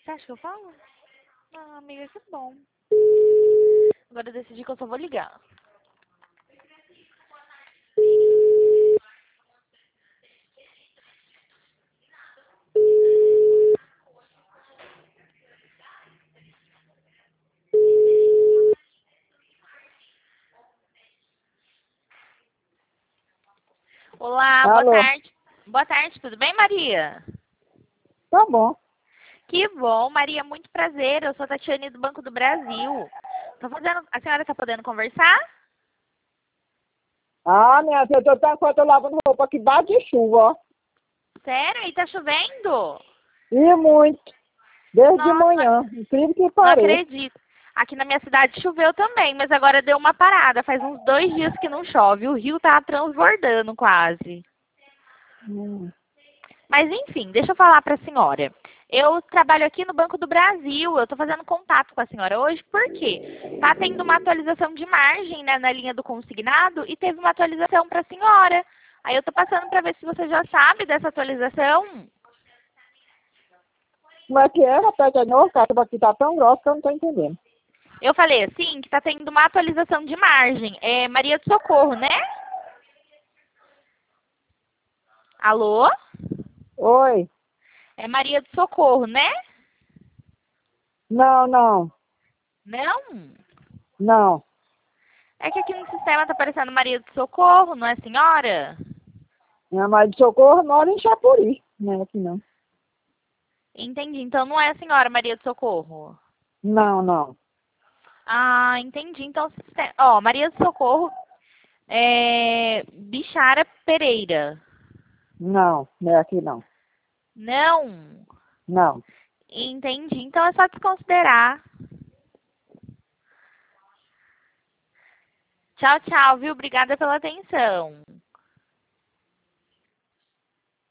Você acha que eu falo? Ah, amiga, que bom. Agora eu decidi que eu só vou ligar. Olá, boa Alô, tarde. Boa tarde, tudo bem, Maria? tá bom. Que bom, Maria, muito prazer. Eu sou a Tatiane do Banco do Brasil. A senhora está podendo conversar? Ah, minha filha, eu tô lavando roupa aqui debaixo de chuva, ó. Sério? E tá chovendo? E muito. Desde de Nossa, manhã. Incrível que não pareça. acredito. Aqui na minha cidade choveu também, mas agora deu uma parada. Faz uns 2 dias que não chove. O rio tá transbordando quase. Hum. Mas enfim, deixa eu falar para a senhora. Eu trabalho aqui no Banco do Brasil. Eu estou fazendo contato com a senhora hoje porque está tendo uma atualização de margem, né, na linha do consignado e teve uma atualização para a senhora. Aí eu estou passando para ver se você já sabe dessa atualização. Como é que é? Repete de novo, que a chuva aqui tá tão grossa que eu não tô entendendo. Eu falei assim que está tendo uma atualização de margem. É Maria do Socorro, né? Alô? Oi? É Maria do Socorro, né? Não, não, Não? não. É que aqui no sistema está aparecendo Maria do Socorro, não é senhora? Minha mãe de socorro mora em Chapuri. Não é aqui não. Entendi. Então não é a senhora Maria do Socorro. Não, não. Ah, entendi. Então, ó, Maria do Socorro é Bichara Pereira. Não, não é aqui não. Não. Não. Entendi. Então é só desconsiderar. Tchau, tchau, viu? Obrigada pela atenção.